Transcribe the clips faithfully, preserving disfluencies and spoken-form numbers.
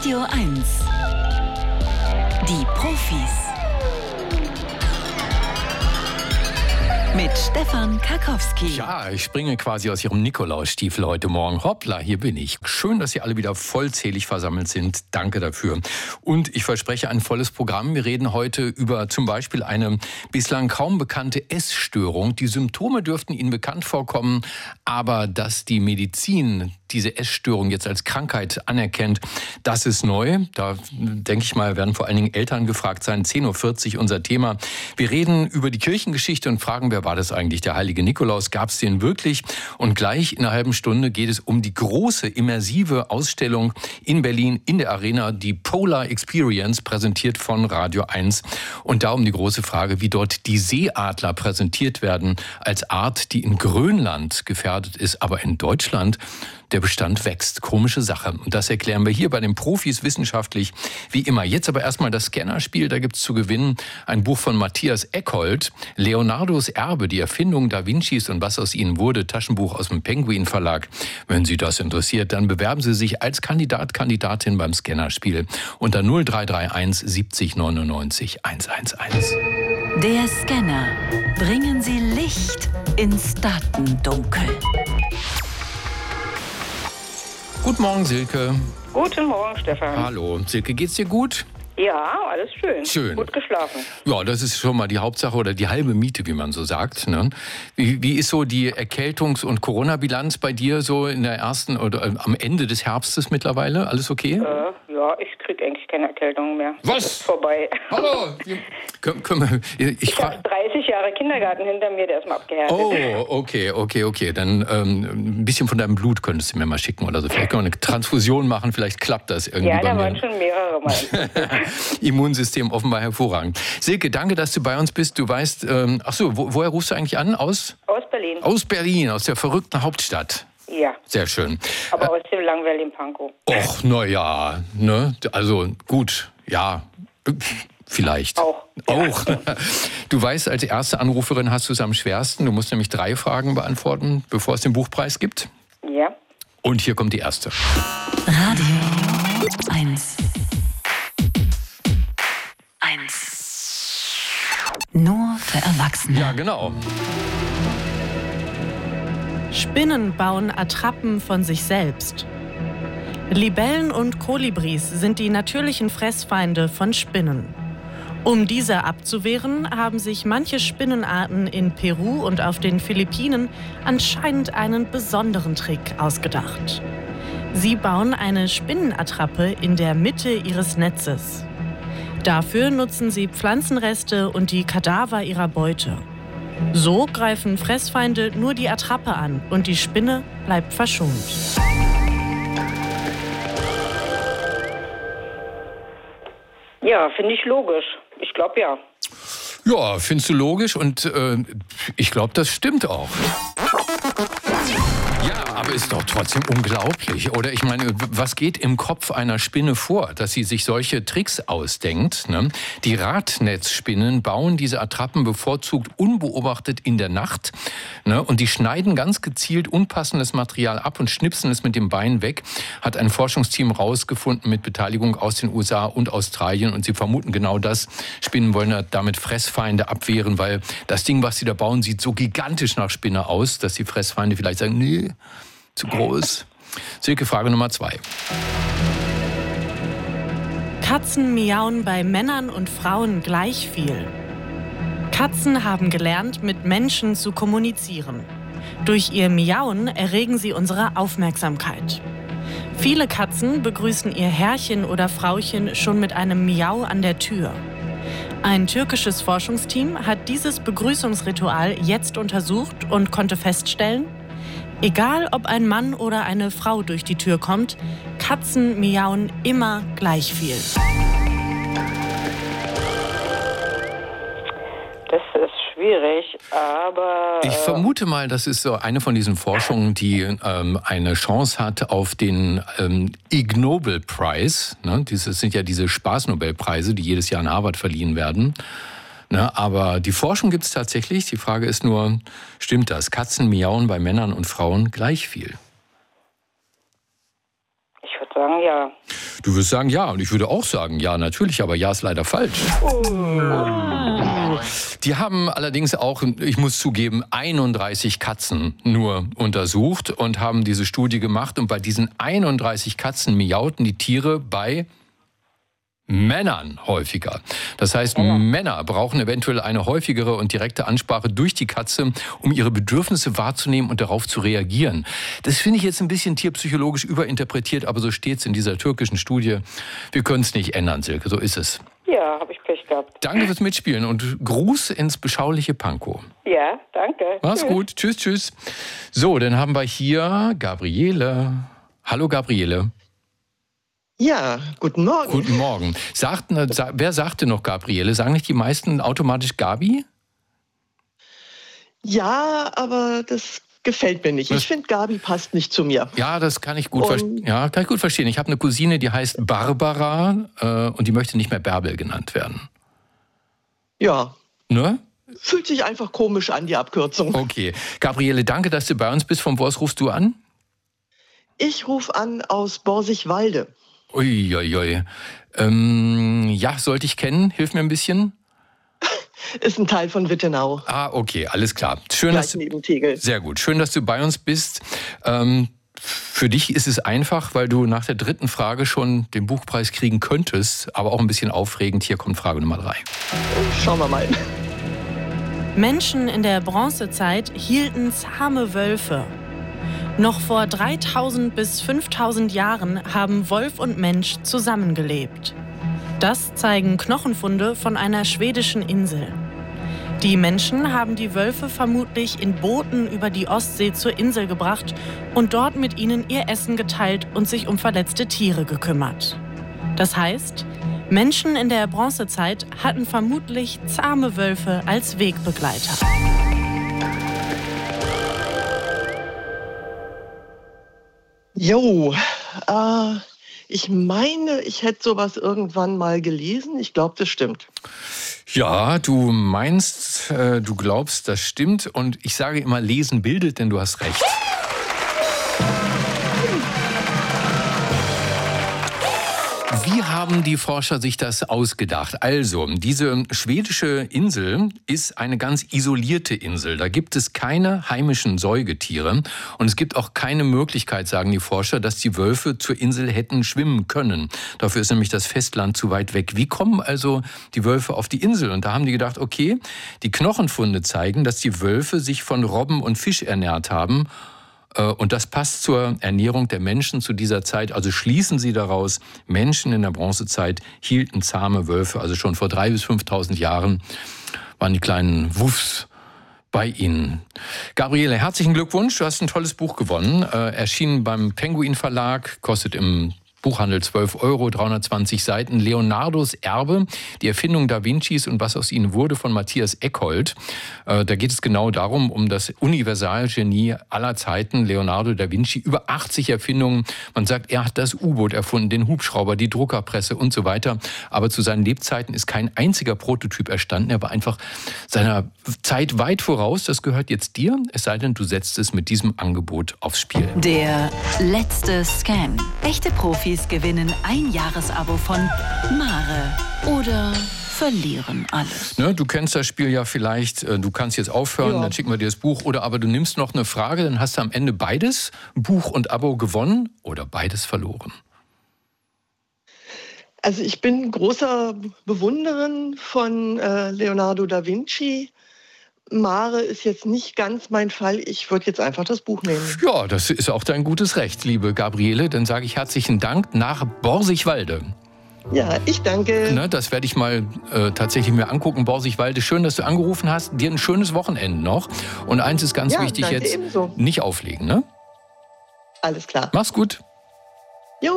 Radio eins. Die Profis. Mit Stefan Karkowski. Ja, ich springe quasi aus Ihrem Nikolausstiefel heute Morgen. Hoppla, hier bin ich. Schön, dass Sie alle wieder vollzählig versammelt sind. Danke dafür. Und ich verspreche ein volles Programm. Wir reden heute über zum Beispiel eine bislang kaum bekannte Essstörung. Die Symptome dürften Ihnen bekannt vorkommen, aber dass die Medizin diese Essstörung jetzt als Krankheit anerkennt, das ist neu. Da denke ich mal, werden vor allen Dingen Eltern gefragt sein. zehn Uhr vierzig unser Thema. Wir reden über die Kirchengeschichte und fragen, wer war das eigentlich? Der heilige Nikolaus, gab es den wirklich? Und gleich in einer halben Stunde geht es um die große immersive Ausstellung in Berlin in der Arena, die Polar Experience, präsentiert von Radio eins. Und da um die große Frage, wie dort die Seeadler präsentiert werden als Art, die in Grönland gefährdet ist, aber in Deutschland der Bestand wächst. Komische Sache. Und das erklären wir hier bei den Profis wissenschaftlich wie immer. Jetzt aber erstmal das Scannerspiel. Da gibt es zu gewinnen ein Buch von Matthias Eckhold, Leonardos Erbe, die Erfindung Da Vincis und was aus ihnen wurde, Taschenbuch aus dem Penguin Verlag. Wenn Sie das interessiert, dann bewerben Sie sich als Kandidat, Kandidatin beim Scannerspiel unter null drei drei eins siebzig neunundneunzig hundertzehn. Der Scanner. Bringen Sie Licht ins Datendunkel. Guten Morgen, Silke. Guten Morgen, Stefan. Hallo. Silke, geht's dir gut? Ja, alles schön. Schön. Gut geschlafen. Ja, das ist schon mal die Hauptsache oder die halbe Miete, wie man so sagt. Ne? Wie, wie ist so die Erkältungs- und Corona-Bilanz bei dir so in der ersten oder äh, am Ende des Herbstes mittlerweile? Alles okay? Äh, ja, ich kriege eigentlich keine Erkältung mehr. Was? Das ist vorbei. Hallo. Können, können wir, ich Ich habe dreißig Jahre Kindergarten hinter mir, der ist mal abgehärtet. Oh, okay, okay, okay. Dann ähm, ein bisschen von deinem Blut könntest du mir mal schicken oder so. Vielleicht können wir eine Transfusion machen, vielleicht klappt das irgendwie Ja, bei da mir. waren schon mehrere Mal. Immunsystem offenbar hervorragend. Silke, danke, dass du bei uns bist. Du weißt, ähm, ach so, wo, woher rufst du eigentlich an? Aus? Aus Berlin. Aus Berlin, aus der verrückten Hauptstadt. Ja. Sehr schön. Aber äh, aus dem langweiligen Pankow. Och, na ja, ne? Also gut, ja, vielleicht. Auch. Auch. Du weißt, als erste Anruferin hast du es am schwersten. Du musst nämlich drei Fragen beantworten, bevor es den Buchpreis gibt. Ja. Und hier kommt die erste. Radio eins. eins. Nur für Erwachsene. Ja, genau. Spinnen bauen Attrappen von sich selbst. Libellen und Kolibris sind die natürlichen Fressfeinde von Spinnen. Um diese abzuwehren, haben sich manche Spinnenarten in Peru und auf den Philippinen anscheinend einen besonderen Trick ausgedacht. Sie bauen eine Spinnenattrappe in der Mitte ihres Netzes. Dafür nutzen sie Pflanzenreste und die Kadaver ihrer Beute. So greifen Fressfeinde nur die Attrappe an und die Spinne bleibt verschont. Ja, finde ich logisch. Ich glaube ja. Ja, findest du logisch und äh, ich glaube, das stimmt auch. Ja, aber ist doch trotzdem unglaublich, oder? Ich meine, was geht im Kopf einer Spinne vor, dass sie sich solche Tricks ausdenkt? Ne? Die Radnetzspinnen bauen diese Attrappen bevorzugt unbeobachtet in der Nacht, ne? Und die schneiden ganz gezielt unpassendes Material ab und schnipsen es mit dem Bein weg, hat ein Forschungsteam rausgefunden mit Beteiligung aus den U S A und Australien, und sie vermuten genau das. Spinnen wollen damit Fressfeinde abwehren, weil das Ding, was sie da bauen, sieht so gigantisch nach Spinne aus, dass die Fressfeinde vielleicht sagen, nee, zu groß. Silke, Frage Nummer zwei. Katzen miauen bei Männern und Frauen gleich viel. Katzen haben gelernt, mit Menschen zu kommunizieren. Durch ihr Miauen erregen sie unsere Aufmerksamkeit. Viele Katzen begrüßen ihr Herrchen oder Frauchen schon mit einem Miau an der Tür. Ein türkisches Forschungsteam hat dieses Begrüßungsritual jetzt untersucht und konnte feststellen, egal ob ein Mann oder eine Frau durch die Tür kommt, Katzen miauen immer gleich viel. Das ist schwierig, aber... Ich vermute mal, das ist so eine von diesen Forschungen, die ähm, eine Chance hat auf den ähm, Ig Nobel Prize. Ne? Das sind ja diese Spaßnobelpreise, die jedes Jahr in Harvard verliehen werden. Ne? Aber die Forschung gibt es tatsächlich. Die Frage ist nur, stimmt das? Katzen miauen bei Männern und Frauen gleich viel? Ich würde sagen, ja. Du wirst sagen ja und ich würde auch sagen ja, natürlich, aber ja ist leider falsch. Oh. Die haben allerdings auch, ich muss zugeben, einunddreißig Katzen nur untersucht und haben diese Studie gemacht. Und bei diesen einunddreißig Katzen miauten die Tiere bei Männern häufiger. Das heißt, ja. Männer brauchen eventuell eine häufigere und direkte Ansprache durch die Katze, um ihre Bedürfnisse wahrzunehmen und darauf zu reagieren. Das finde ich jetzt ein bisschen tierpsychologisch überinterpretiert, aber so steht es in dieser türkischen Studie. Wir können es nicht ändern, Silke, so ist es. Ja, habe ich Pech gehabt. Danke fürs Mitspielen und Gruß ins beschauliche Pankow. Ja, danke. Mach's gut. Tschüss, tschüss. So, dann haben wir hier Gabriele. Hallo, Gabriele. Ja, guten Morgen. Guten Morgen. Sagt, wer sagte noch Gabriele? Sagen nicht die meisten automatisch Gabi? Ja, aber das gefällt mir nicht. Ich finde, Gabi passt nicht zu mir. Ja, das kann ich gut, ver- ja, kann ich gut verstehen. Ich habe eine Cousine, die heißt Barbara äh, und die möchte nicht mehr Bärbel genannt werden. Ja. Ne? Fühlt sich einfach komisch an, die Abkürzung. Okay. Gabriele, danke, dass du bei uns bist. Von wo aus rufst du an? Ich rufe an aus Borsigwalde. Uiuiui. Ähm, ja, sollte ich kennen. Hilf mir ein bisschen. Ist ein Teil von Wittenau. Ah, okay, alles klar. Schön, Gleich dass du, neben Tegel. Sehr gut. Schön, dass du bei uns bist. Ähm, für dich ist es einfach, weil du nach der dritten Frage schon den Buchpreis kriegen könntest, aber auch ein bisschen aufregend. Hier kommt Frage Nummer drei. Schauen wir mal. Menschen in der Bronzezeit hielten zahme Wölfe. Noch vor dreitausend bis fünftausend Jahren haben Wolf und Mensch zusammengelebt. Das zeigen Knochenfunde von einer schwedischen Insel. Die Menschen haben die Wölfe vermutlich in Booten über die Ostsee zur Insel gebracht und dort mit ihnen ihr Essen geteilt und sich um verletzte Tiere gekümmert. Das heißt, Menschen in der Bronzezeit hatten vermutlich zahme Wölfe als Wegbegleiter. Jo, äh, ich meine, ich hätte sowas irgendwann mal gelesen. Ich glaube, das stimmt. Ja, du meinst, äh, du glaubst, das stimmt. Und ich sage immer, lesen bildet, denn du hast recht. Wie haben die Forscher sich das ausgedacht? Also, diese schwedische Insel ist eine ganz isolierte Insel. Da gibt es keine heimischen Säugetiere und es gibt auch keine Möglichkeit, sagen die Forscher, dass die Wölfe zur Insel hätten schwimmen können. Dafür ist nämlich das Festland zu weit weg. Wie kommen also die Wölfe auf die Insel? Und da haben die gedacht, okay, die Knochenfunde zeigen, dass die Wölfe sich von Robben und Fisch ernährt haben. Und das passt zur Ernährung der Menschen zu dieser Zeit. Also schließen sie daraus, Menschen in der Bronzezeit hielten zahme Wölfe. Also schon vor dreitausend bis fünftausend Jahren waren die kleinen Wuffs bei Ihnen. Gabriele, herzlichen Glückwunsch. Du hast ein tolles Buch gewonnen. Äh, erschienen beim Penguin Verlag, kostet im Buchhandel zwölf Euro, dreihundertzwanzig Seiten. Leonardos Erbe, die Erfindung Da Vincis und was aus ihnen wurde, von Matthias Eckhold. Äh, da geht es genau darum, um das Universalgenie aller Zeiten, Leonardo da Vinci. Über achtzig Erfindungen. Man sagt, er hat das U-Boot erfunden, den Hubschrauber, die Druckerpresse und so weiter. Aber zu seinen Lebzeiten ist kein einziger Prototyp erstanden. Er war einfach seiner Zeit weit voraus. Das gehört jetzt dir, es sei denn, du setzt es mit diesem Angebot aufs Spiel. Der letzte Scan. Echte Profis gewinnen ein Jahresabo von Mare oder verlieren alles. Ne, du kennst das Spiel ja vielleicht, du kannst jetzt aufhören, ja. Dann schicken wir dir das Buch. Oder aber du nimmst noch eine Frage, dann hast du am Ende beides, Buch und Abo, gewonnen oder beides verloren. Also ich bin großer Bewunderin von äh, Leonardo da Vinci. Mare ist jetzt nicht ganz mein Fall. Ich würde jetzt einfach das Buch nehmen. Ja, das ist auch dein gutes Recht, liebe Gabriele. Dann sage ich herzlichen Dank nach Borsigwalde. Ja, ich danke. Ne, das werde ich mal äh, tatsächlich mir angucken, Borsigwalde. Schön, dass du angerufen hast. Dir ein schönes Wochenende noch. Und eins ist ganz ja, wichtig jetzt, ebenso. Nicht auflegen, ne? Alles klar. Mach's gut. Jo.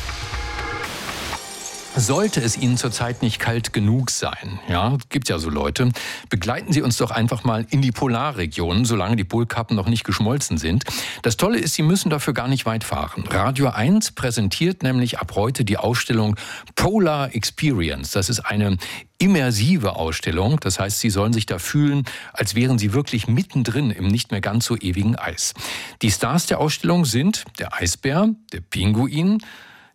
Sollte es Ihnen zurzeit nicht kalt genug sein, ja, gibt ja so Leute, begleiten Sie uns doch einfach mal in die Polarregionen, solange die Polkappen noch nicht geschmolzen sind. Das Tolle ist, Sie müssen dafür gar nicht weit fahren. Radio eins präsentiert nämlich ab heute die Ausstellung Polar Experience. Das ist eine immersive Ausstellung. Das heißt, Sie sollen sich da fühlen, als wären Sie wirklich mittendrin im nicht mehr ganz so ewigen Eis. Die Stars der Ausstellung sind der Eisbär, der Pinguin,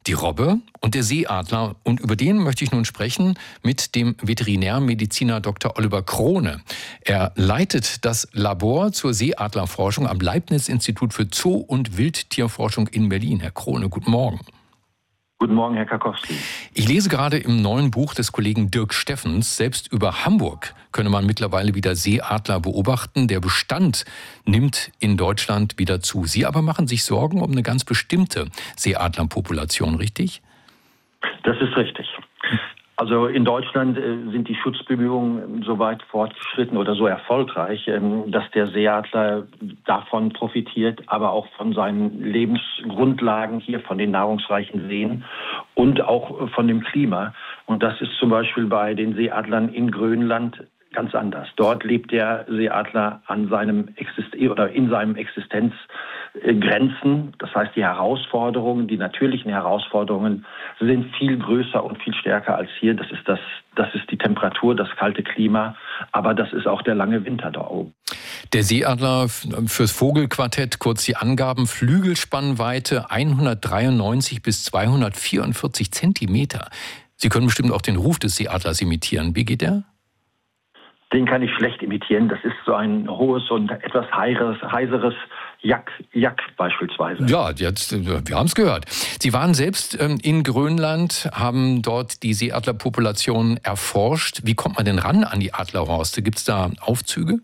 die Robbe und der Seeadler. Und über den möchte ich nun sprechen mit dem Veterinärmediziner Doktor Oliver Krohne. Er leitet das Labor zur Seeadlerforschung am Leibniz-Institut für Zoo- und Wildtierforschung in Berlin. Herr Krohne, guten Morgen. Guten Morgen, Herr Karkowski. Ich lese gerade im neuen Buch des Kollegen Dirk Steffens, selbst über Hamburg könne man mittlerweile wieder Seeadler beobachten. Der Bestand nimmt in Deutschland wieder zu. Sie aber machen sich Sorgen um eine ganz bestimmte Seeadlerpopulation, richtig? Das ist richtig. Also in Deutschland äh, sind die Schutzbemühungen so weit fortgeschritten oder so erfolgreich, ähm, dass der Seeadler davon profitiert, aber auch von seinen Lebensgrundlagen hier, von den nahrungsreichen Seen und auch von dem Klima. Und das ist zum Beispiel bei den Seeadlern in Grönland ganz anders. Dort lebt der Seeadler an seinem Exist- oder in seinem Existenzgrenzen. Das heißt, die Herausforderungen, die natürlichen Herausforderungen sind viel größer und viel stärker als hier. Das ist das, das ist die Temperatur, das kalte Klima, aber das ist auch der lange Winter da oben. Der Seeadler fürs Vogelquartett, kurz die Angaben: Flügelspannweite hundertdreiundneunzig bis zweihundertvierundvierzig Zentimeter. Sie können bestimmt auch den Ruf des Seeadlers imitieren. Wie geht der? Den kann ich schlecht imitieren. Das ist so ein hohes und etwas heiseres, heiseres Jack, Jack beispielsweise. Ja, jetzt, wir haben es gehört. Sie waren selbst ähm, in Grönland, haben dort die Seeadlerpopulation erforscht. Wie kommt man denn ran an die Adlerhorste? Gibt es da Aufzüge?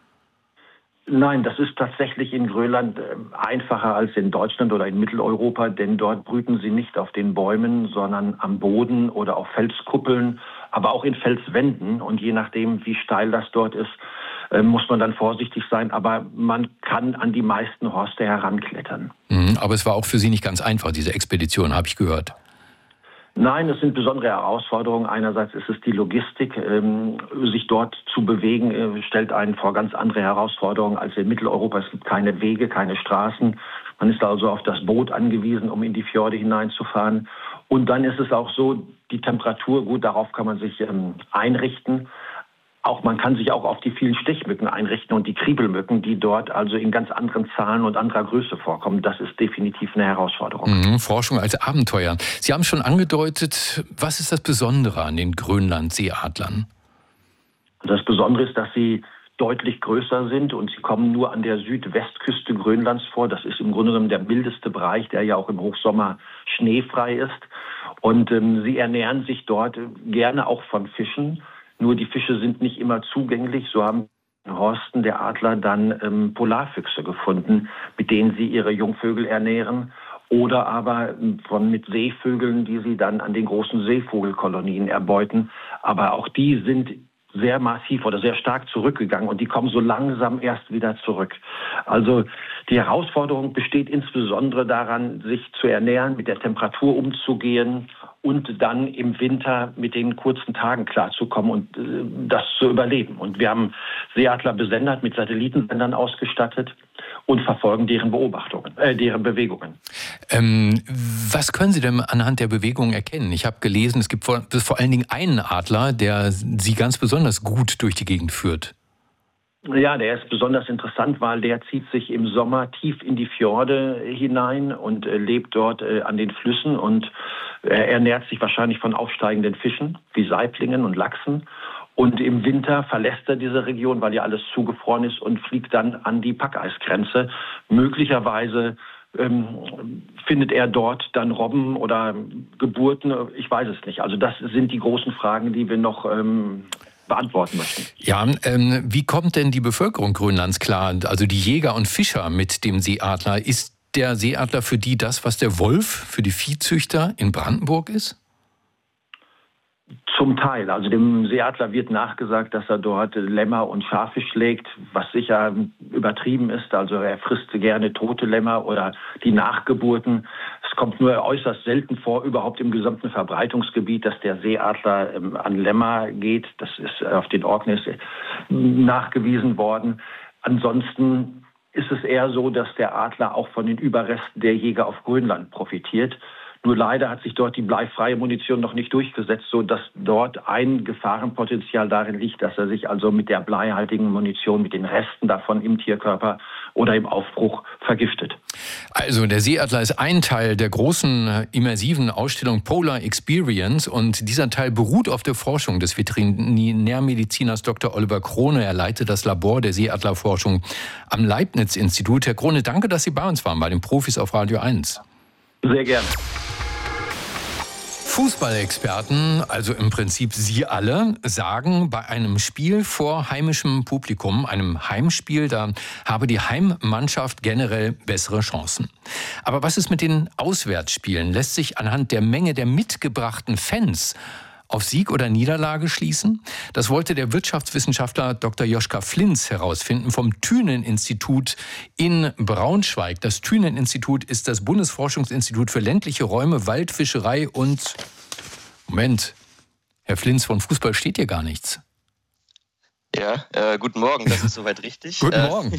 Nein, das ist tatsächlich in Grönland einfacher als in Deutschland oder in Mitteleuropa, denn dort brüten sie nicht auf den Bäumen, sondern am Boden oder auf Felskuppeln, aber auch in Felswänden. Und je nachdem, wie steil das dort ist, muss man dann vorsichtig sein. Aber man kann an die meisten Horste heranklettern. Mhm, aber es war auch für Sie nicht ganz einfach, diese Expedition, habe ich gehört. Nein, es sind besondere Herausforderungen. Einerseits ist es die Logistik. Ähm, sich dort zu bewegen, äh, stellt einen vor ganz andere Herausforderungen als in Mitteleuropa. Es gibt keine Wege, keine Straßen. Man ist also auf das Boot angewiesen, um in die Fjorde hineinzufahren. Und dann ist es auch so, die Temperatur, gut, darauf kann man sich ähm, einrichten. Auch man kann sich auch auf die vielen Stichmücken einrichten und die Kriebelmücken, die dort also in ganz anderen Zahlen und anderer Größe vorkommen. Das ist definitiv eine Herausforderung. Mhm, Forschung als Abenteuer. Sie haben schon angedeutet, was ist das Besondere an den Grönland-Seeadlern? Das Besondere ist, dass sie deutlich größer sind und sie kommen nur an der Südwestküste Grönlands vor. Das ist im Grunde genommen der mildeste Bereich, der ja auch im Hochsommer schneefrei ist. Und ähm, sie ernähren sich dort gerne auch von Fischen. Nur die Fische sind nicht immer zugänglich. So haben in Horsten der Adler dann ähm, Polarfüchse gefunden, mit denen sie ihre Jungvögel ernähren. Oder aber von mit Seevögeln, die sie dann an den großen Seevogelkolonien erbeuten. Aber auch die sind sehr massiv oder sehr stark zurückgegangen und die kommen so langsam erst wieder zurück. Also die Herausforderung besteht insbesondere daran, sich zu ernähren, mit der Temperatur umzugehen und dann im Winter mit den kurzen Tagen klarzukommen und äh, das zu überleben. Und wir haben Seeadler besendet, mit Satellitensendern ausgestattet und verfolgen deren Beobachtungen, äh, deren Bewegungen. Ähm, was können Sie denn anhand der Bewegungen erkennen? Ich habe gelesen, es gibt vor, vor allen Dingen einen Adler, der Sie ganz besonders gut durch die Gegend führt. Ja, der ist besonders interessant, weil der zieht sich im Sommer tief in die Fjorde hinein und äh, lebt dort äh, an den Flüssen und äh, ernährt sich wahrscheinlich von aufsteigenden Fischen wie Saiblingen und Lachsen. Und im Winter verlässt er diese Region, weil ja alles zugefroren ist und fliegt dann an die Packeisgrenze. Möglicherweise ähm, findet er dort dann Robben oder Geburten, ich weiß es nicht. Also das sind die großen Fragen, die wir noch ähm, beantworten möchten. Ja, ähm, wie kommt denn die Bevölkerung Grönlands klar, also die Jäger und Fischer mit dem Seeadler? Ist der Seeadler für die das, was der Wolf für die Viehzüchter in Brandenburg ist? Zum Teil. Also dem Seeadler wird nachgesagt, dass er dort Lämmer und Schafe schlägt, was sicher übertrieben ist. Also er frisst gerne tote Lämmer oder die Nachgeburten. Es kommt nur äußerst selten vor, überhaupt im gesamten Verbreitungsgebiet, dass der Seeadler ähm, an Lämmer geht. Das ist auf den Orkneys nachgewiesen worden. Ansonsten ist es eher so, dass der Adler auch von den Überresten der Jäger auf Grönland profitiert. Nur leider hat sich dort die bleifreie Munition noch nicht durchgesetzt, sodass dort ein Gefahrenpotenzial darin liegt, dass er sich also mit der bleihaltigen Munition, mit den Resten davon im Tierkörper oder im Aufbruch vergiftet. Also der Seeadler ist ein Teil der großen immersiven Ausstellung Polar Experience und dieser Teil beruht auf der Forschung des Veterinärmediziners Doktor Oliver Krone. Er leitet das Labor der Seeadlerforschung am Leibniz-Institut. Herr Krone, danke, dass Sie bei uns waren, bei den Profis auf Radio eins. Sehr gerne. Fußballexperten, also im Prinzip Sie alle, sagen, bei einem Spiel vor heimischem Publikum, einem Heimspiel, da habe die Heimmannschaft generell bessere Chancen. Aber was ist mit den Auswärtsspielen? Lässt sich anhand der Menge der mitgebrachten Fans auf Sieg oder Niederlage schließen? Das wollte der Wirtschaftswissenschaftler Doktor Joschka Flinz herausfinden vom Thünen-Institut in Braunschweig. Das Thünen-Institut ist das Bundesforschungsinstitut für ländliche Räume, Waldfischerei und... Moment, Herr Flinz, von Fußball steht hier gar nichts. Ja, äh, guten Morgen, das ist soweit richtig. Guten äh, Morgen.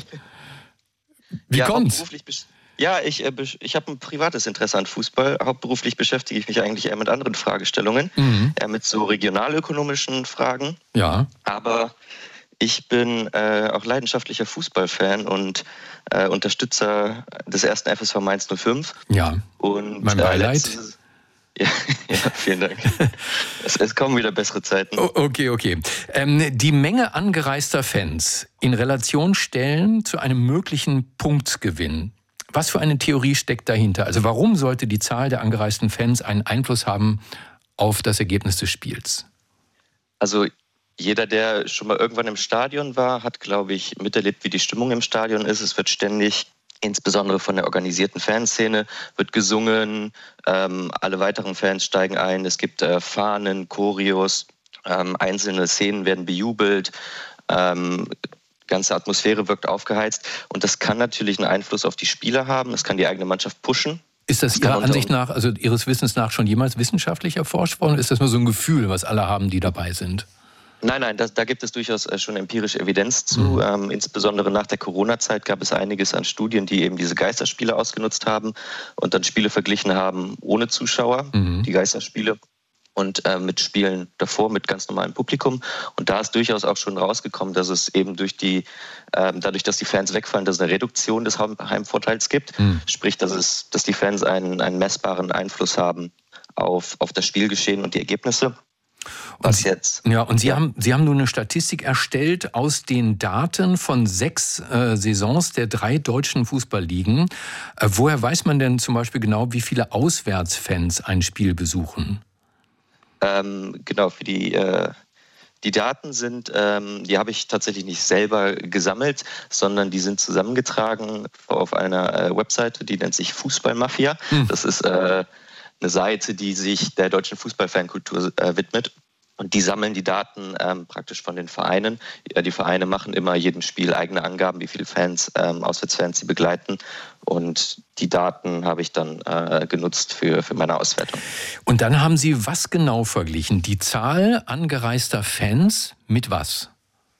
Wie ja, kommt's? Ja, ich, äh, ich habe ein privates Interesse an Fußball. Hauptberuflich beschäftige ich mich eigentlich eher mit anderen Fragestellungen, mhm. eher mit so regionalökonomischen Fragen. Ja. Aber ich bin äh, auch leidenschaftlicher Fußballfan und äh, Unterstützer des ersten F S V Mainz null fünf. Ja, und, mein Beileid. Äh, letztes, ja, ja, vielen Dank. es, es kommen wieder bessere Zeiten. Oh, okay, okay. Ähm, die Menge angereister Fans in Relation stellen zu einem möglichen Punktgewinn. Was für eine Theorie steckt dahinter? Also warum sollte die Zahl der angereisten Fans einen Einfluss haben auf das Ergebnis des Spiels? Also jeder, der schon mal irgendwann im Stadion war, hat, glaube ich, miterlebt, wie die Stimmung im Stadion ist. Es wird ständig, insbesondere von der organisierten Fanszene, wird gesungen. Ähm, alle weiteren Fans steigen ein. Es gibt äh, Fahnen, Choreos, ähm, einzelne Szenen werden bejubelt. Ähm, ganze Atmosphäre wirkt aufgeheizt und das kann natürlich einen Einfluss auf die Spieler haben, das kann die eigene Mannschaft pushen. Ist das, das Ihrer Ansicht nach, also Ihres Wissens nach, schon jemals wissenschaftlich erforscht worden? Ist das nur so ein Gefühl, was alle haben, die dabei sind? Nein, nein, das, da gibt es durchaus schon empirische Evidenz zu. Mhm. Ähm, insbesondere nach der Corona-Zeit gab es einiges an Studien, die eben diese Geisterspiele ausgenutzt haben und dann Spiele verglichen haben ohne Zuschauer, mhm. die Geisterspiele. Und äh, mit Spielen davor, mit ganz normalem Publikum. Und da ist durchaus auch schon rausgekommen, dass es eben durch die, äh, dadurch, dass die Fans wegfallen, dass es eine Reduktion des Heimvorteils gibt. Mhm. Sprich, dass, es, dass die Fans einen, einen messbaren Einfluss haben auf, auf das Spielgeschehen und die Ergebnisse. Was Sie, jetzt? Ja, und Sie, ja. haben, Sie haben nun eine Statistik erstellt aus den Daten von sechs äh, Saisons der drei deutschen Fußballligen. Äh, woher weiß man denn zum Beispiel genau, wie viele Auswärtsfans ein Spiel besuchen? Ähm, genau, für die, äh, die Daten sind, ähm, die habe ich tatsächlich nicht selber gesammelt, sondern die sind zusammengetragen auf einer äh, Webseite, die nennt sich Fußballmafia. Hm. Das ist äh, eine Seite, die sich der deutschen Fußballfankultur äh, widmet. Und die sammeln die Daten ähm, praktisch von den Vereinen. Ja, die Vereine machen immer jedem Spiel eigene Angaben, wie viele Fans, ähm, Auswärtsfans sie begleiten. Und die Daten habe ich dann äh, genutzt für, für meine Auswertung. Und dann haben Sie was genau verglichen? Die Zahl angereister Fans mit was?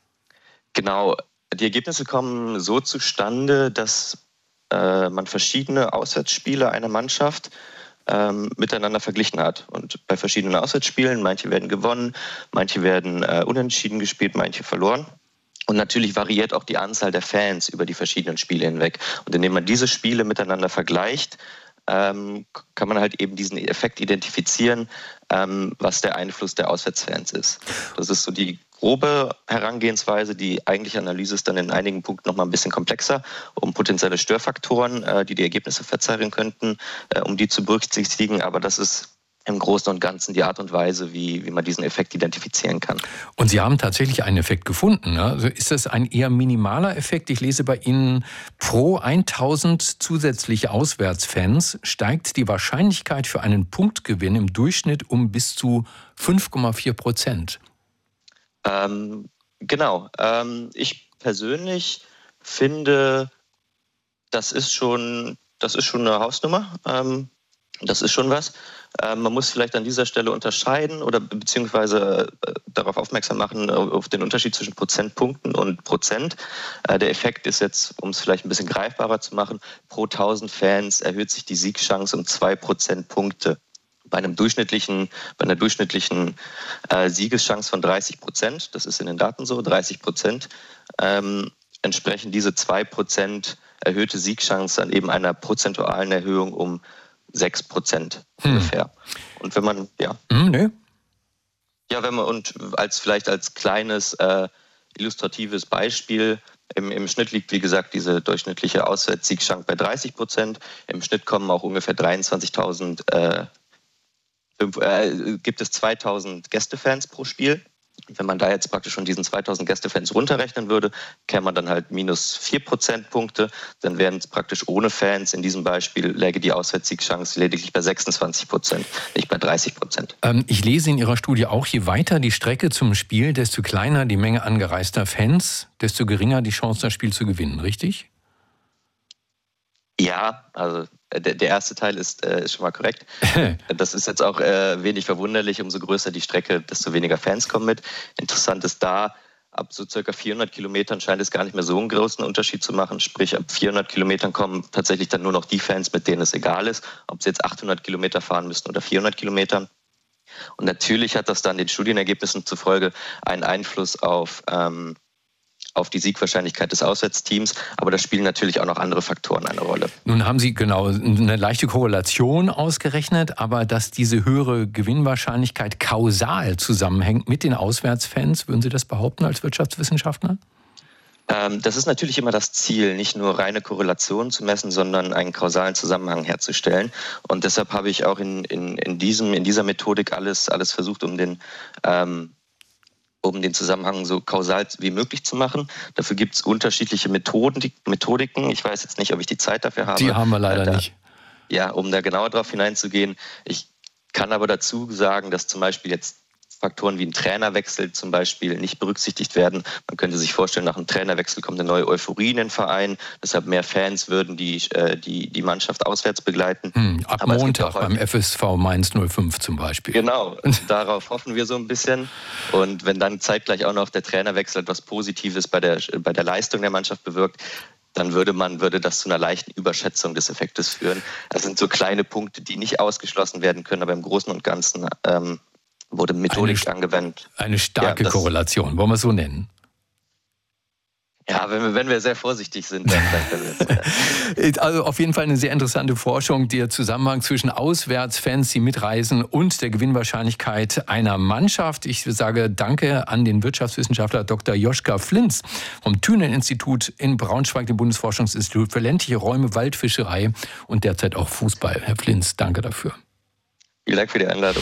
Genau, die Ergebnisse kommen so zustande, dass äh, man verschiedene Auswärtsspiele einer Mannschaft Ähm, miteinander verglichen hat. Und bei verschiedenen Auswärtsspielen, manche werden gewonnen, manche werden äh, unentschieden gespielt, manche verloren. Und natürlich variiert auch die Anzahl der Fans über die verschiedenen Spiele hinweg. Und indem man diese Spiele miteinander vergleicht, ähm, kann man halt eben diesen Effekt identifizieren, ähm, was der Einfluss der Auswärtsfans ist. Das ist so die grobe Herangehensweise. Die eigentliche Analyse ist dann in einigen Punkten noch mal ein bisschen komplexer, um potenzielle Störfaktoren, äh, die die Ergebnisse verzerren könnten, äh, um die zu berücksichtigen. Aber das ist im Großen und Ganzen die Art und Weise, wie, wie man diesen Effekt identifizieren kann. Und Sie haben tatsächlich einen Effekt gefunden, ne? Also ist das ein eher minimaler Effekt? Ich lese bei Ihnen, pro tausend zusätzliche Auswärtsfans steigt die Wahrscheinlichkeit für einen Punktgewinn im Durchschnitt um bis zu fünf Komma vier Prozent. Ähm, genau. Ähm, ich persönlich finde, das ist schon, das ist schon eine Hausnummer. Ähm, Das ist schon was. Äh, man muss vielleicht an dieser Stelle unterscheiden oder beziehungsweise äh, darauf aufmerksam machen, auf den Unterschied zwischen Prozentpunkten und Prozent. Äh, der Effekt ist jetzt, um es vielleicht ein bisschen greifbarer zu machen, pro tausend Fans erhöht sich die Siegchance um zwei Prozentpunkte. Bei einem durchschnittlichen, bei einer durchschnittlichen äh, Siegeschance von dreißig Prozent, das ist in den Daten so, dreißig Prozent, ähm, entsprechen diese zwei Prozent erhöhte Siegchance an eben einer prozentualen Erhöhung um sechs Prozent hm. ungefähr. Und wenn man, ja. Hm, nee. Ja, wenn man, und als vielleicht als kleines äh, illustratives Beispiel, im, im Schnitt liegt, wie gesagt, diese durchschnittliche Auswärtssiegchance bei dreißig Prozent. Im Schnitt kommen auch ungefähr dreiundzwanzigtausend, äh, fünf, äh, gibt es zweitausend Gästefans pro Spiel. Wenn man da jetzt praktisch schon diesen zweitausend Gästefans runterrechnen würde, käme man dann halt minus vier Prozentpunkte. Dann wären es praktisch ohne Fans in diesem Beispiel, läge die Auswärtssiegchance lediglich bei sechsundzwanzig Prozent, nicht bei dreißig Prozent. Ähm, ich lese in Ihrer Studie auch, je weiter die Strecke zum Spiel, desto kleiner die Menge angereister Fans, desto geringer die Chance, das Spiel zu gewinnen, richtig? Ja, also der, der erste Teil ist, äh, ist schon mal korrekt. Das ist jetzt auch äh, wenig verwunderlich. Umso größer die Strecke, desto weniger Fans kommen mit. Interessant ist da, ab so circa vierhundert Kilometern scheint es gar nicht mehr so einen großen Unterschied zu machen. Sprich, ab vierhundert Kilometern kommen tatsächlich dann nur noch die Fans, mit denen es egal ist, ob sie jetzt achthundert Kilometer fahren müssen oder vierhundert Kilometer. Und natürlich hat das dann den Studienergebnissen zufolge einen Einfluss auf... Ähm, auf die Siegwahrscheinlichkeit des Auswärtsteams, aber da spielen natürlich auch noch andere Faktoren eine Rolle. Nun haben Sie genau eine leichte Korrelation ausgerechnet, aber dass diese höhere Gewinnwahrscheinlichkeit kausal zusammenhängt mit den Auswärtsfans, würden Sie das behaupten als Wirtschaftswissenschaftler? Ähm, das ist natürlich immer das Ziel, nicht nur reine Korrelation zu messen, sondern einen kausalen Zusammenhang herzustellen. Und deshalb habe ich auch in, in, in, diesem, in dieser Methodik alles, alles versucht, um den ähm, um den Zusammenhang so kausal wie möglich zu machen. Dafür gibt es unterschiedliche Methoden, Methodiken. Ich weiß jetzt nicht, ob ich die Zeit dafür habe. Die haben wir leider da, nicht. Ja, um da genauer drauf hineinzugehen. Ich kann aber dazu sagen, dass zum Beispiel jetzt Faktoren wie ein Trainerwechsel zum Beispiel nicht berücksichtigt werden. Man könnte sich vorstellen, nach einem Trainerwechsel kommt eine neue Euphorie in den Verein. Deshalb mehr Fans würden die, äh, die, die Mannschaft auswärts begleiten. Hm, ab Aber Montag beim F S V Mainz null fünf zum Beispiel. Genau, darauf hoffen wir so ein bisschen. Und wenn dann zeitgleich auch noch der Trainerwechsel etwas Positives bei der, bei der Leistung der Mannschaft bewirkt, dann würde man würde das zu einer leichten Überschätzung des Effektes führen. Das sind so kleine Punkte, die nicht ausgeschlossen werden können, aber im Großen und Ganzen ähm, wurde Methodik eine, angewendet. Eine starke ja, das, Korrelation, wollen wir es so nennen? Ja, wenn wir, wenn wir sehr vorsichtig sind, dann, dann können wir es. Also auf jeden Fall eine sehr interessante Forschung, der Zusammenhang zwischen Auswärtsfans, die mitreisen, und der Gewinnwahrscheinlichkeit einer Mannschaft. Ich sage Danke an den Wirtschaftswissenschaftler Doktor Joschka Flinz vom Thünen-Institut in Braunschweig, dem Bundesforschungsinstitut für ländliche Räume, Waldfischerei und derzeit auch Fußball. Herr Flinz, danke dafür. Vielen Dank für die Einladung.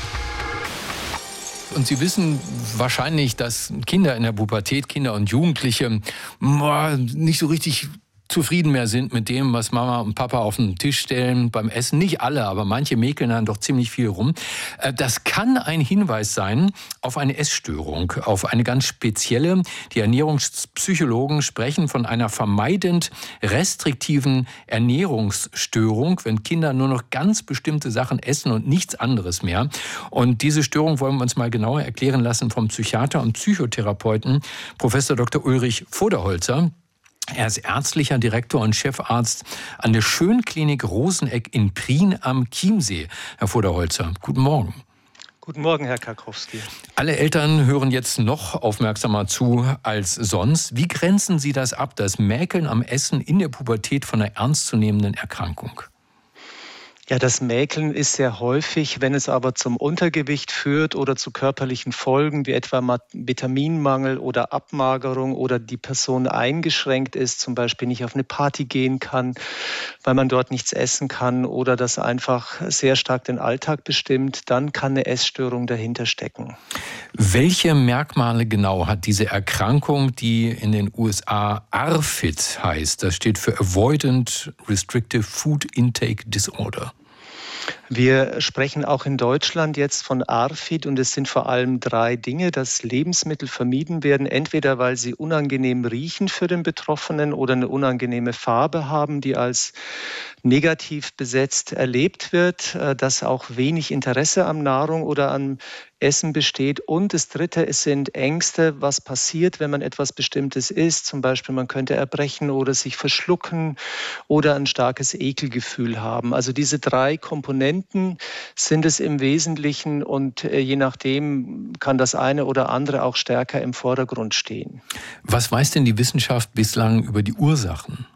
Und Sie wissen wahrscheinlich, dass Kinder in der Pubertät, Kinder und Jugendliche, nicht so richtig zufrieden mehr sind mit dem, was Mama und Papa auf den Tisch stellen beim Essen. Nicht alle, aber manche mäkeln dann doch ziemlich viel rum. Das kann ein Hinweis sein auf eine Essstörung, auf eine ganz spezielle. Die Ernährungspsychologen sprechen von einer vermeidend restriktiven Ernährungsstörung, wenn Kinder nur noch ganz bestimmte Sachen essen und nichts anderes mehr. Und diese Störung wollen wir uns mal genauer erklären lassen vom Psychiater und Psychotherapeuten Professor Doktor Ulrich Voderholzer. Er ist ärztlicher Direktor und Chefarzt an der Schönklinik Roseneck in Prien am Chiemsee. Herr Voderholzer, guten Morgen. Guten Morgen, Herr Karkowski. Alle Eltern hören jetzt noch aufmerksamer zu als sonst. Wie grenzen Sie das ab, das Mäkeln am Essen in der Pubertät von einer ernstzunehmenden Erkrankung? Ja, das Mäkeln ist sehr häufig, wenn es aber zum Untergewicht führt oder zu körperlichen Folgen wie etwa Vitaminmangel oder Abmagerung oder die Person eingeschränkt ist, zum Beispiel nicht auf eine Party gehen kann, weil man dort nichts essen kann oder das einfach sehr stark den Alltag bestimmt, dann kann eine Essstörung dahinter stecken. Welche Merkmale genau hat diese Erkrankung, die in den U S A A R F I D heißt? Das steht für Avoidant Restrictive Food Intake Disorder. Wir sprechen auch in Deutschland jetzt von A R F I D und es sind vor allem drei Dinge, dass Lebensmittel vermieden werden, entweder weil sie unangenehm riechen für den Betroffenen oder eine unangenehme Farbe haben, die als negativ besetzt erlebt wird, dass auch wenig Interesse an Nahrung oder an Essen besteht. Und das Dritte, es sind Ängste, was passiert, wenn man etwas Bestimmtes isst. Zum Beispiel, man könnte erbrechen oder sich verschlucken oder ein starkes Ekelgefühl haben. Also diese drei Komponenten sind es im Wesentlichen und je nachdem kann das eine oder andere auch stärker im Vordergrund stehen. Was weiß denn die Wissenschaft bislang über die Ursachen?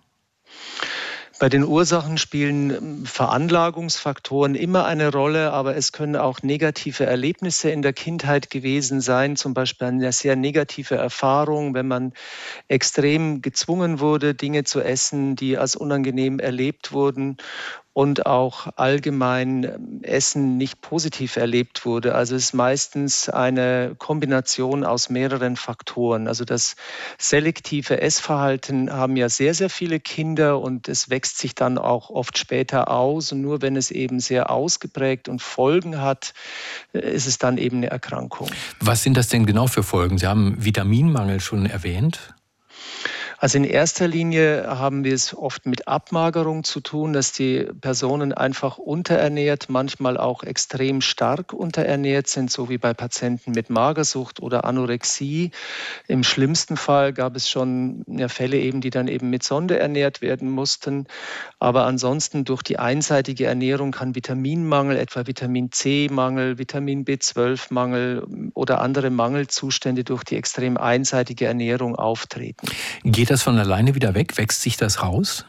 Bei den Ursachen spielen Veranlagungsfaktoren immer eine Rolle, aber es können auch negative Erlebnisse in der Kindheit gewesen sein, zum Beispiel eine sehr negative Erfahrung, wenn man extrem gezwungen wurde, Dinge zu essen, die als unangenehm erlebt wurden. Und auch allgemein Essen nicht positiv erlebt wurde. Also es ist meistens eine Kombination aus mehreren Faktoren. Also das selektive Essverhalten haben ja sehr, sehr viele Kinder und es wächst sich dann auch oft später aus. Und nur wenn es eben sehr ausgeprägt und Folgen hat, ist es dann eben eine Erkrankung. Was sind das denn genau für Folgen? Sie haben Vitaminmangel schon erwähnt. Also in erster Linie haben wir es oft mit Abmagerung zu tun, dass die Personen einfach unterernährt, manchmal auch extrem stark unterernährt sind, so wie bei Patienten mit Magersucht oder Anorexie. Im schlimmsten Fall gab es schon ja, Fälle eben, die dann eben mit Sonde ernährt werden mussten. Aber ansonsten durch die einseitige Ernährung kann Vitaminmangel, etwa Vitamin C-Mangel, Vitamin B zwölf Mangel oder andere Mangelzustände durch die extrem einseitige Ernährung auftreten. Geht das von alleine wieder weg? Wächst sich das raus?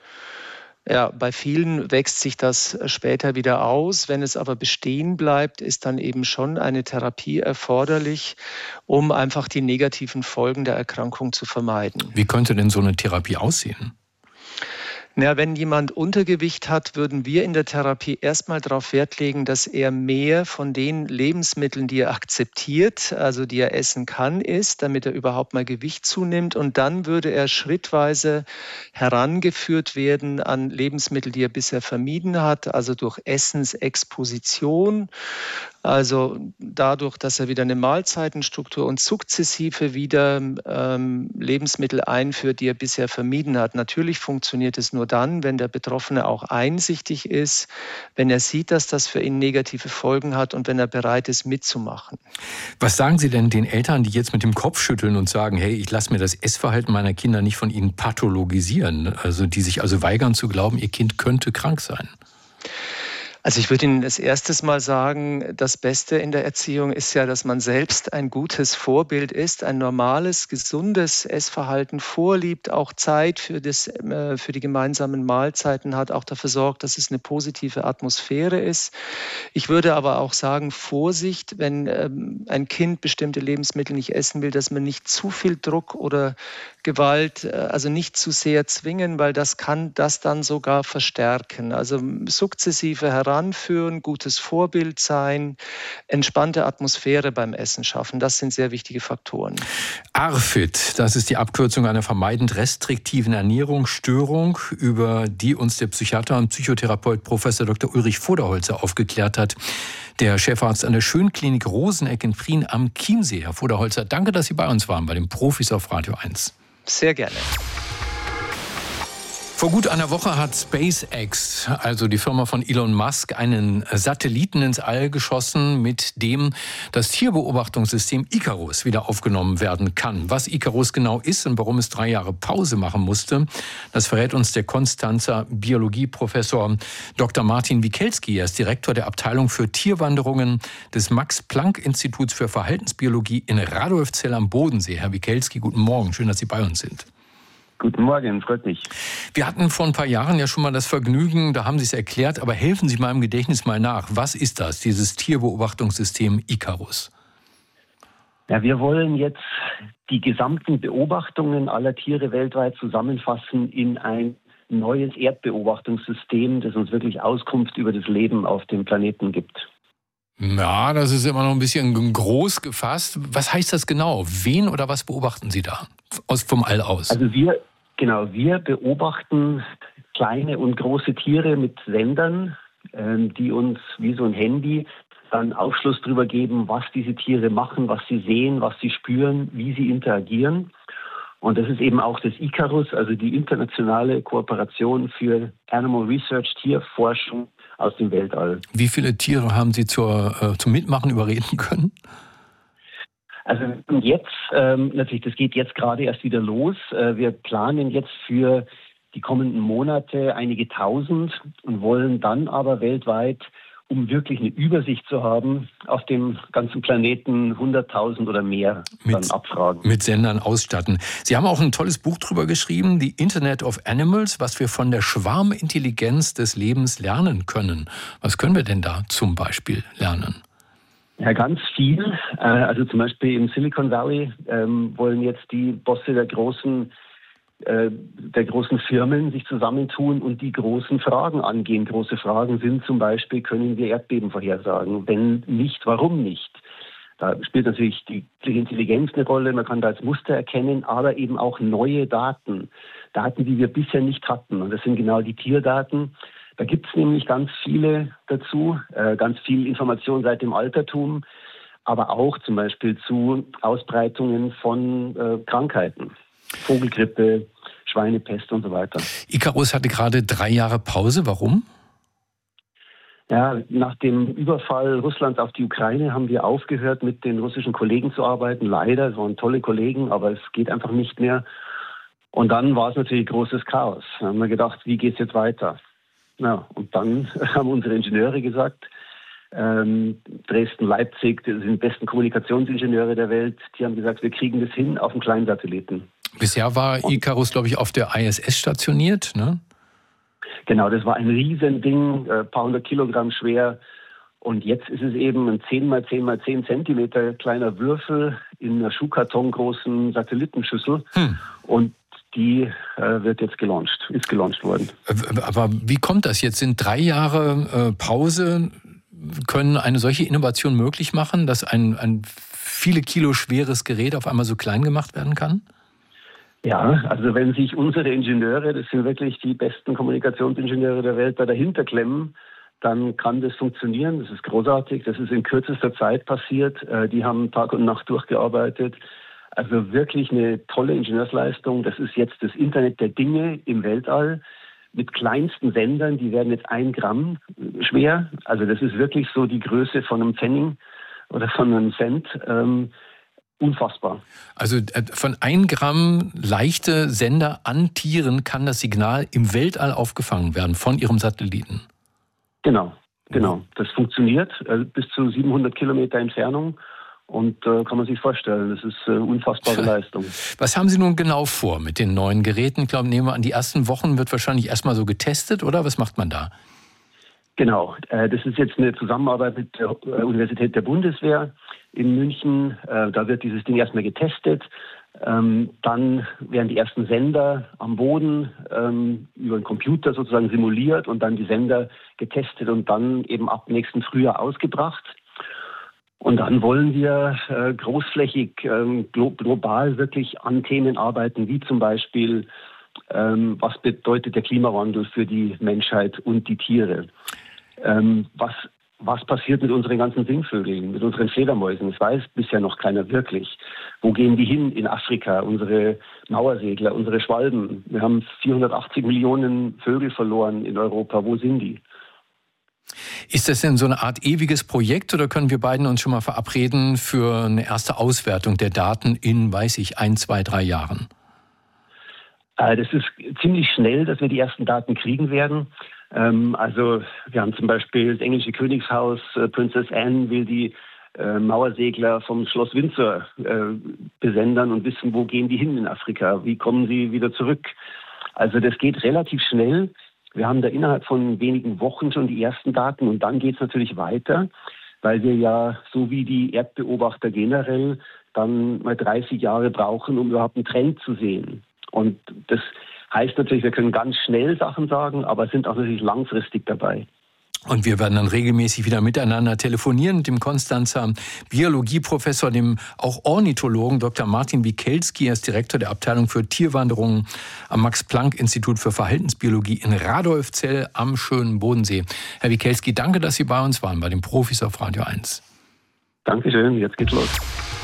Ja, bei vielen wächst sich das später wieder aus. Wenn es aber bestehen bleibt, ist dann eben schon eine Therapie erforderlich, um einfach die negativen Folgen der Erkrankung zu vermeiden. Wie könnte denn so eine Therapie aussehen? Na, wenn jemand Untergewicht hat, würden wir in der Therapie erstmal darauf Wert legen, dass er mehr von den Lebensmitteln, die er akzeptiert, also die er essen kann, isst, damit er überhaupt mal Gewicht zunimmt. Und dann würde er schrittweise herangeführt werden an Lebensmittel, die er bisher vermieden hat, also durch Essensexposition. Also dadurch, dass er wieder eine Mahlzeitenstruktur und sukzessive wieder ähm, Lebensmittel einführt, die er bisher vermieden hat. Natürlich funktioniert es nur dann, wenn der Betroffene auch einsichtig ist, wenn er sieht, dass das für ihn negative Folgen hat und wenn er bereit ist, mitzumachen. Was sagen Sie denn den Eltern, die jetzt mit dem Kopf schütteln und sagen, hey, ich lasse mir das Essverhalten meiner Kinder nicht von ihnen pathologisieren, also die sich also weigern zu glauben, ihr Kind könnte krank sein? Also ich würde Ihnen als erstes mal sagen, das Beste in der Erziehung ist ja, dass man selbst ein gutes Vorbild ist, ein normales, gesundes Essverhalten vorliebt, auch Zeit für, das, für die gemeinsamen Mahlzeiten hat, auch dafür sorgt, dass es eine positive Atmosphäre ist. Ich würde aber auch sagen, Vorsicht, wenn ähm, ein Kind bestimmte Lebensmittel nicht essen will, dass man nicht zu viel Druck oder Gewalt, also nicht zu sehr zwingen, weil das kann das dann sogar verstärken. Also sukzessive heranführen, gutes Vorbild sein, entspannte Atmosphäre beim Essen schaffen. Das sind sehr wichtige Faktoren. A R F I D, das ist die Abkürzung einer vermeidend restriktiven Ernährungsstörung, über die uns der Psychiater und Psychotherapeut Professor Doktor Ulrich Voderholzer aufgeklärt hat. Der Chefarzt an der Schönklinik Roseneck in Prien am Chiemsee. Herr Voderholzer, danke, dass Sie bei uns waren, bei den Profis auf Radio eins. Sehr gerne. Vor gut einer Woche hat SpaceX, also die Firma von Elon Musk, einen Satelliten ins All geschossen, mit dem das Tierbeobachtungssystem Icarus wieder aufgenommen werden kann. Was Icarus genau ist und warum es drei Jahre Pause machen musste, das verrät uns der Konstanzer Biologieprofessor Doktor Martin Wikelski. Er ist Direktor der Abteilung für Tierwanderungen des Max-Planck-Instituts für Verhaltensbiologie in Radolfzell am Bodensee. Herr Wikelski, guten Morgen. Schön, dass Sie bei uns sind. Guten Morgen, freut mich. Wir hatten vor ein paar Jahren ja schon mal das Vergnügen, da haben Sie es erklärt, aber helfen Sie meinem Gedächtnis mal nach. Was ist das, dieses Tierbeobachtungssystem Icarus? Ja, wir wollen jetzt die gesamten Beobachtungen aller Tiere weltweit zusammenfassen in ein neues Erdbeobachtungssystem, das uns wirklich Auskunft über das Leben auf dem Planeten gibt. Ja, das ist immer noch ein bisschen groß gefasst. Was heißt das genau? Wen oder was beobachten Sie da aus, vom All aus? Also wir, genau, wir beobachten kleine und große Tiere mit Sendern, ähm, die uns wie so ein Handy dann Aufschluss darüber geben, was diese Tiere machen, was sie sehen, was sie spüren, wie sie interagieren. Und das ist eben auch das ICARUS, also die internationale Kooperation für Animal Research, Tierforschung aus dem Weltall. Wie viele Tiere haben Sie zur, äh, zum Mitmachen überreden können? Also jetzt, ähm, natürlich, das geht jetzt gerade erst wieder los. Äh, wir planen jetzt für die kommenden Monate einige Tausend und wollen dann aber weltweit, um wirklich eine Übersicht zu haben, auf dem ganzen Planeten hunderttausend oder mehr dann mit, abfragen. Mit Sendern ausstatten. Sie haben auch ein tolles Buch drüber geschrieben, The Internet of Animals, was wir von der Schwarmintelligenz des Lebens lernen können. Was können wir denn da zum Beispiel lernen? Ja, ganz viel. Also zum Beispiel im Silicon Valley ähm, wollen jetzt die Bosse der großen der großen Firmen sich zusammentun und die großen Fragen angehen. Große Fragen sind zum Beispiel, können wir Erdbeben vorhersagen? Wenn nicht, warum nicht? Da spielt natürlich die Intelligenz eine Rolle, man kann da als Muster erkennen, aber eben auch neue Daten. Daten, die wir bisher nicht hatten. Und das sind genau die Tierdaten. Da gibt es nämlich ganz viele dazu, äh, ganz viel Information seit dem Altertum, aber auch zum Beispiel zu Ausbreitungen von äh, Krankheiten. Vogelgrippe, Schweinepest und so weiter. ICARUS hatte gerade drei Jahre Pause. Warum? Ja, nach dem Überfall Russlands auf die Ukraine haben wir aufgehört, mit den russischen Kollegen zu arbeiten. Leider, es waren tolle Kollegen, aber es geht einfach nicht mehr. Und dann war es natürlich großes Chaos. Da haben wir gedacht, wie geht es jetzt weiter? Ja, und dann haben unsere Ingenieure gesagt, ähm, Dresden, Leipzig, das sind die besten Kommunikationsingenieure der Welt, die haben gesagt, wir kriegen das hin auf einem kleinen Satelliten. Bisher war ICARUS, glaube ich, auf der I S S stationiert, ne? Genau, das war ein Riesending, ein paar hundert Kilogramm schwer. Und jetzt ist es eben ein zehn mal zehn mal zehn Zentimeter kleiner Würfel in einer schuhkartongroßen Satellitenschüssel. Hm. Und die äh, wird jetzt gelauncht, ist gelauncht worden. Aber wie kommt das jetzt? Sind drei Jahre äh, Pause, können eine solche Innovation möglich machen, dass ein, ein viele Kilo schweres Gerät auf einmal so klein gemacht werden kann? Ja, also wenn sich unsere Ingenieure, das sind wirklich die besten Kommunikationsingenieure der Welt, da dahinter klemmen, dann kann das funktionieren. Das ist großartig. Das ist in kürzester Zeit passiert. Die haben Tag und Nacht durchgearbeitet. Also wirklich eine tolle Ingenieursleistung. Das ist jetzt das Internet der Dinge im Weltall mit kleinsten Sendern. Die werden jetzt ein Gramm schwer. Also das ist wirklich so die Größe von einem Pfennig oder von einem Cent. Ähm, Unfassbar. Also von ein Gramm leichte Sender an Tieren kann das Signal im Weltall aufgefangen werden von Ihrem Satelliten. Genau, genau. Das funktioniert äh, bis zu siebenhundert Kilometer Entfernung und äh, kann man sich vorstellen, das ist eine äh, unfassbare Leistung. Was haben Sie nun genau vor mit den neuen Geräten? Ich glaube, nehmen wir an, die ersten Wochen wird wahrscheinlich erstmal so getestet, oder? Was macht man da? Genau, äh, das ist jetzt eine Zusammenarbeit mit der Universität der Bundeswehr in München. Äh, da wird dieses Ding erstmal getestet. Ähm, dann werden die ersten Sender am Boden ähm, über einen Computer sozusagen simuliert und dann die Sender getestet und dann eben ab nächsten Frühjahr ausgebracht. Und dann wollen wir äh, großflächig, ähm, glo- global wirklich an Themen arbeiten, wie zum Beispiel, ähm, was bedeutet der Klimawandel für die Menschheit und die Tiere? Ähm, was, was passiert mit unseren ganzen Singvögeln, mit unseren Fledermäusen? Das weiß bisher noch keiner wirklich. Wo gehen die hin in Afrika? Unsere Mauersegler, unsere Schwalben. Wir haben vierhundertachtzig Millionen Vögel verloren in Europa. Wo sind die? Ist das denn so eine Art ewiges Projekt oder können wir beiden uns schon mal verabreden für eine erste Auswertung der Daten in, weiß ich, ein, zwei, drei Jahren? Äh, das ist ziemlich schnell, dass wir die ersten Daten kriegen werden. Also wir haben zum Beispiel das englische Königshaus, äh, Princess Anne will die äh, Mauersegler vom Schloss Windsor äh, besendern und wissen, wo gehen die hin in Afrika, wie kommen sie wieder zurück. Also das geht relativ schnell. Wir haben da innerhalb von wenigen Wochen schon die ersten Daten und dann geht es natürlich weiter, weil wir ja so wie die Erdbeobachter generell dann mal dreißig Jahre brauchen, um überhaupt einen Trend zu sehen. Und das heißt natürlich, wir können ganz schnell Sachen sagen, aber sind auch natürlich langfristig dabei. Und wir werden dann regelmäßig wieder miteinander telefonieren mit dem Konstanzer Biologieprofessor, dem auch Ornithologen Doktor Martin Wikelski. Er ist Direktor der Abteilung für Tierwanderungen am Max-Planck-Institut für Verhaltensbiologie in Radolfzell am schönen Bodensee. Herr Wikelski, danke, dass Sie bei uns waren, bei den Profis auf Radio eins. Dankeschön, jetzt geht's los.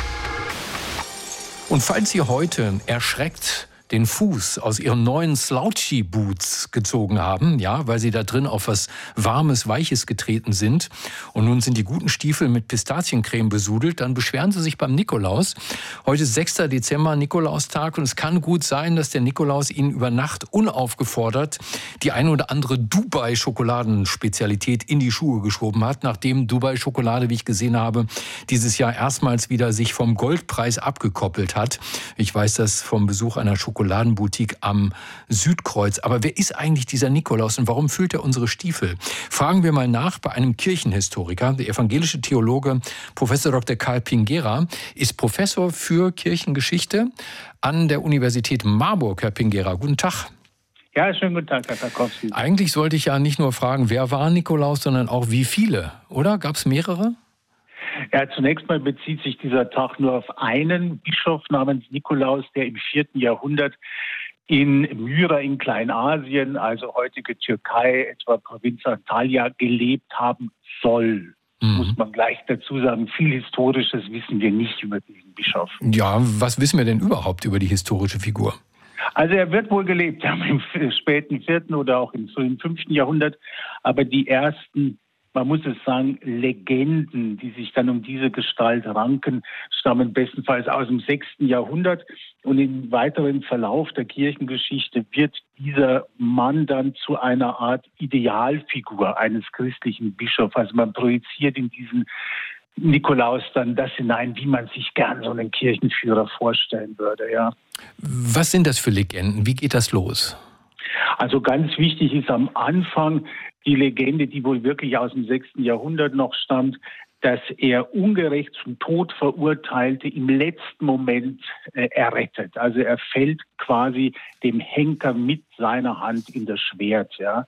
Und falls Sie heute erschreckt den Fuß aus ihren neuen Slouchy-Boots gezogen haben, ja, weil sie da drin auf was Warmes, Weiches getreten sind und nun sind die guten Stiefel mit Pistaziencreme besudelt, dann beschweren Sie sich beim Nikolaus. Heute ist sechster Dezember, Nikolaustag, und es kann gut sein, dass der Nikolaus Ihnen über Nacht unaufgefordert die eine oder andere Dubai-Schokoladenspezialität in die Schuhe geschoben hat, nachdem Dubai-Schokolade, wie ich gesehen habe, dieses Jahr erstmals wieder sich vom Goldpreis abgekoppelt hat. Ich weiß das vom Besuch einer Schokoladenboutique am Südkreuz. Aber wer ist eigentlich dieser Nikolaus und warum füllt er unsere Stiefel? Fragen wir mal nach bei einem Kirchenhistoriker. Der evangelische Theologe Professor Doktor Karl Pingera ist Professor für Kirchengeschichte an der Universität Marburg. Herr Pingera, guten Tag. Ja, schönen guten Tag, Herr Tarkowski. Eigentlich sollte ich ja nicht nur fragen, wer war Nikolaus, sondern auch wie viele, oder? Gab es mehrere? Ja, zunächst mal bezieht sich dieser Tag nur auf einen Bischof namens Nikolaus, der im vierten Jahrhundert in Myra in Kleinasien, also heutige Türkei, etwa Provinz Antalya, gelebt haben soll. Mhm. Muss man gleich dazu sagen, viel Historisches wissen wir nicht über diesen Bischof. Ja, was wissen wir denn überhaupt über die historische Figur? Also er wird wohl gelebt haben im späten vierten oder auch im frühen fünften Jahrhundert, aber die ersten, man muss es sagen, Legenden, die sich dann um diese Gestalt ranken, stammen bestenfalls aus dem sechsten Jahrhundert. Und im weiteren Verlauf der Kirchengeschichte wird dieser Mann dann zu einer Art Idealfigur eines christlichen Bischofs. Also man projiziert in diesen Nikolaus dann das hinein, wie man sich gern so einen Kirchenführer vorstellen würde. Ja. Was sind das für Legenden? Wie geht das los? Also ganz wichtig ist am Anfang die Legende, die wohl wirklich aus dem sechsten Jahrhundert noch stammt, dass er ungerecht zum Tod Verurteilte im letzten Moment äh, errettet. Also er fällt quasi dem Henker mit seiner Hand in das Schwert. Ja.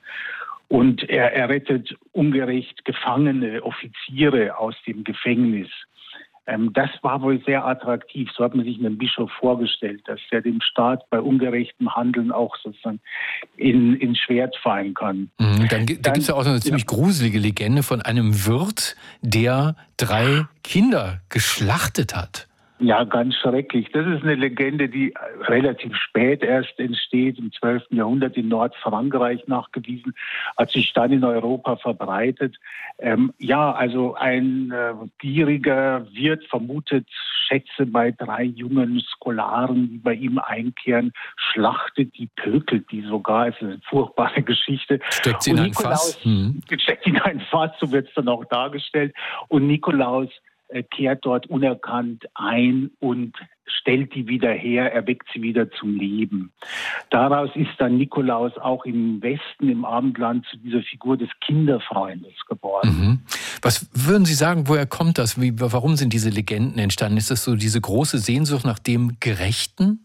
Und er errettet ungerecht gefangene Offiziere aus dem Gefängnis. Ähm, das war wohl sehr attraktiv. So hat man sich einen Bischof vorgestellt, dass er dem Staat bei ungerechtem Handeln auch sozusagen in, ins Schwert fallen kann. Mhm, dann, da gibt es ja auch eine ziemlich ja. gruselige Legende von einem Wirt, der drei Kinder geschlachtet hat. Ja, ganz schrecklich. Das ist eine Legende, die relativ spät erst entsteht, im zwölften Jahrhundert in Nordfrankreich nachgewiesen, hat sich dann in Europa verbreitet. Ähm, ja, also ein äh, gieriger Wirt vermutet Schätze bei drei jungen Skolaren, die bei ihm einkehren, schlachtet die, tötet die sogar. Es ist eine furchtbare Geschichte. Steckt sie in ein Fass? Hm. Steckt in ein Fass, so wird es dann auch dargestellt. Und Nikolaus kehrt dort unerkannt ein und stellt die wieder her, erweckt sie wieder zum Leben. Daraus ist dann Nikolaus auch im Westen, im Abendland, zu dieser Figur des Kinderfreundes geworden. Mhm. Was würden Sie sagen, woher kommt das? Wie, warum sind diese Legenden entstanden? Ist das so diese große Sehnsucht nach dem Gerechten?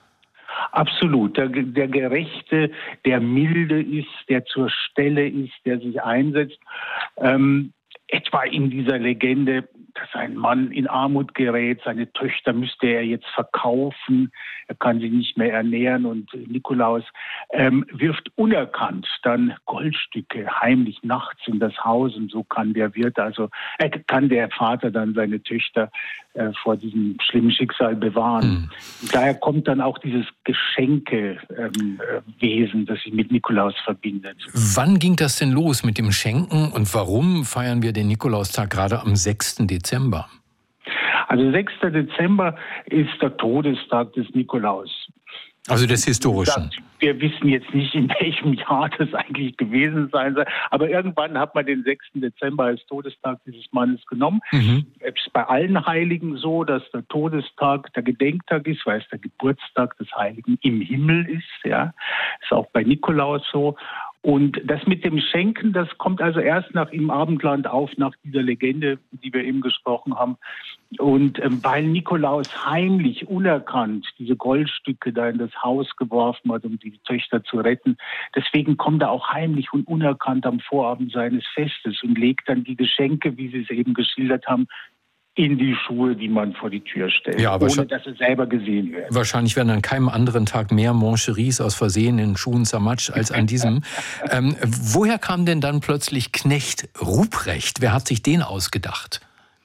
Absolut. Der, der Gerechte, der milde ist, der zur Stelle ist, der sich einsetzt. Ähm, etwa in dieser Legende, dass ein Mann in Armut gerät, seine Töchter müsste er jetzt verkaufen, er kann sie nicht mehr ernähren und Nikolaus ähm, wirft unerkannt dann Goldstücke heimlich nachts in das Haus und so kann der Wirt, also äh, kann der Vater dann seine Töchter äh, vor diesem schlimmen Schicksal bewahren. Mhm. Daher kommt dann auch dieses Geschenkewesen, ähm, das sich mit Nikolaus verbindet. Wann ging das denn los mit dem Schenken und warum feiern wir den Nikolaustag gerade am sechsten Dezember? Also sechster Dezember ist der Todestag des Nikolaus. Also des Historischen. Wir wissen jetzt nicht, in welchem Jahr das eigentlich gewesen sein soll. Aber irgendwann hat man den sechsten Dezember als Todestag dieses Mannes genommen. Mhm. Es ist bei allen Heiligen so, dass der Todestag der Gedenktag ist, weil es der Geburtstag des Heiligen im Himmel ist. Ja, ist auch bei Nikolaus so. Und das mit dem Schenken, das kommt also erst nach im Abendland auf, nach dieser Legende, die wir eben gesprochen haben. Und ähm, weil Nikolaus heimlich, unerkannt diese Goldstücke da in das Haus geworfen hat, um die Töchter zu retten, deswegen kommt er auch heimlich und unerkannt am Vorabend seines Festes und legt dann die Geschenke, wie Sie es eben geschildert haben, in die Schuhe, die man vor die Tür stellt, ja, ohne dass es selber gesehen wird. Wahrscheinlich werden an keinem anderen Tag mehr Mancheries aus Versehen in Schuhen zermatscht als an diesem. ähm, woher kam denn dann plötzlich Knecht Ruprecht? Wer hat sich den ausgedacht?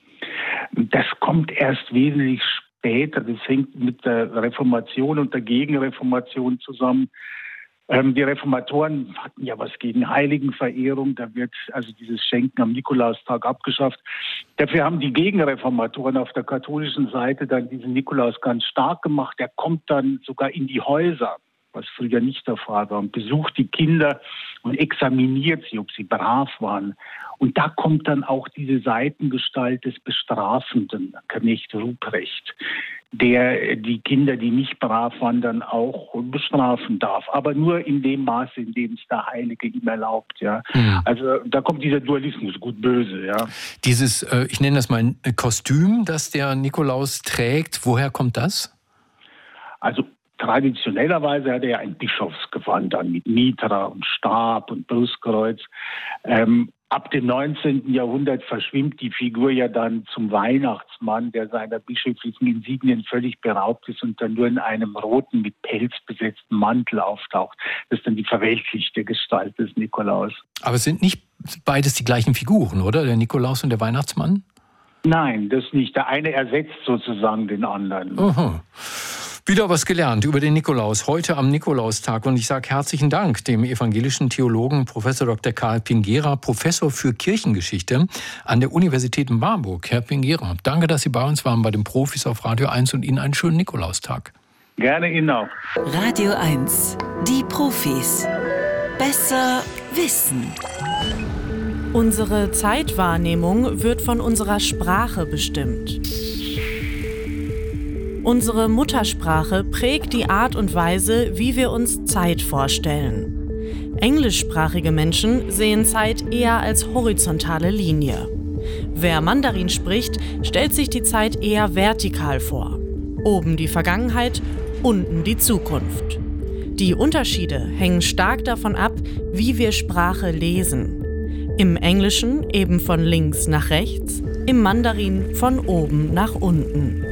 Das kommt erst wesentlich später. Das hängt mit der Reformation und der Gegenreformation zusammen. Ähm, die Reformatoren hatten ja was gegen Heiligenverehrung. Da wird also dieses Schenken am Nikolaustag abgeschafft. Dafür haben die Gegenreformatoren auf der katholischen Seite dann diesen Nikolaus ganz stark gemacht. Der kommt dann sogar in die Häuser, was früher nicht der Fall war, und besucht die Kinder und examiniert sie, ob sie brav waren. Und da kommt dann auch diese Seitengestalt des bestrafenden Knecht Ruprecht, der die Kinder, die nicht brav waren, dann auch bestrafen darf. Aber nur in dem Maße, in dem es der Heilige ihm erlaubt. Ja. Mhm. Also da kommt dieser Dualismus, gut-böse. Ja. Dieses, äh, ich nenne das mal ein Kostüm, das der Nikolaus trägt, woher kommt das? Also traditionellerweise hat er ja ein Bischofsgewand an mit Mitra und Stab und Brustkreuz. Ähm, ab dem neunzehnten Jahrhundert verschwimmt die Figur ja dann zum Weihnachtsmann, der seiner bischöflichen Insignien völlig beraubt ist und dann nur in einem roten, mit Pelz besetzten Mantel auftaucht. Das ist dann die verweltlichte Gestalt des Nikolaus. Aber es sind nicht beides die gleichen Figuren, oder? Der Nikolaus und der Weihnachtsmann? Nein, das nicht. Der eine ersetzt sozusagen den anderen. Aha. Wieder was gelernt über den Nikolaus, heute am Nikolaustag. Und ich sage herzlichen Dank dem evangelischen Theologen Professor Doktor Karl Pingera, Professor für Kirchengeschichte an der Universität Marburg. Herr Pingera, danke, dass Sie bei uns waren bei den Profis auf Radio eins und Ihnen einen schönen Nikolaustag. Gerne Ihnen auch. Radio eins, die Profis. Besser wissen. Unsere Zeitwahrnehmung wird von unserer Sprache bestimmt. Unsere Muttersprache prägt die Art und Weise, wie wir uns Zeit vorstellen. Englischsprachige Menschen sehen Zeit eher als horizontale Linie. Wer Mandarin spricht, stellt sich die Zeit eher vertikal vor. Oben die Vergangenheit, unten die Zukunft. Die Unterschiede hängen stark davon ab, wie wir Sprache lesen. Im Englischen eben von links nach rechts, im Mandarin von oben nach unten.